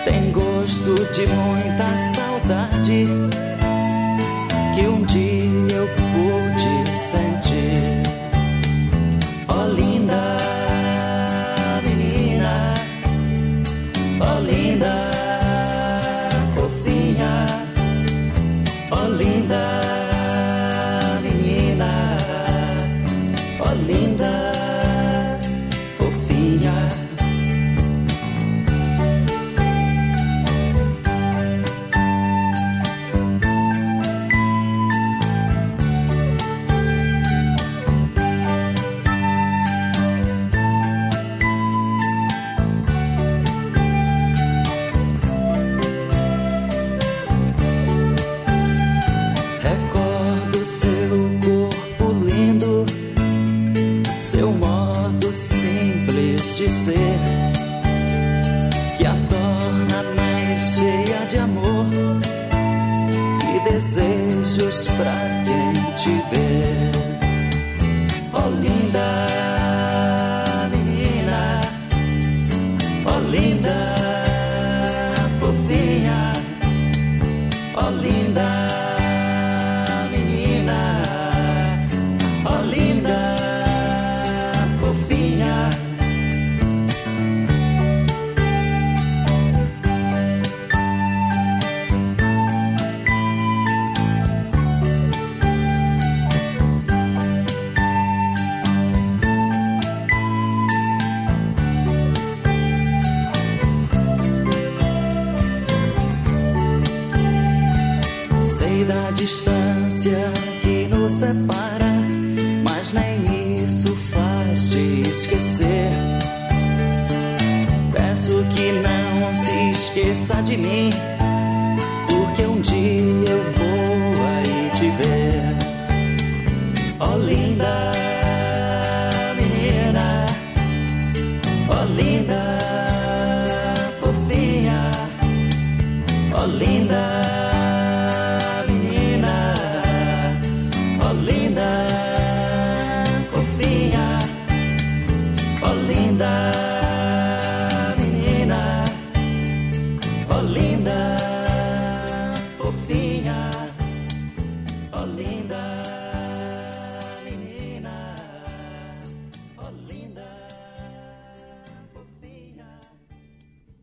tem gosto de muita saudade que um dia eu pude sentir. Oh, linda menina, oh, linda fofinha, oh, linda menina, oh, linda fofinha. Seu modo simples de ser, que a torna mais cheia de amor e desejos pra quem te vê. Oh, linda menina, oh, linda fofinha, oh, linda menina, oh, linda fofinha. Sei da distância que nos separa, mas nem isso faz te esquecer. Peço que não se esqueça de mim, porque um dia eu vou aí te ver. Oh, linda menina, oh, linda fofinha, oh, linda menina, oh, linda fofinha, oh, linda menina, oh, linda fofinha.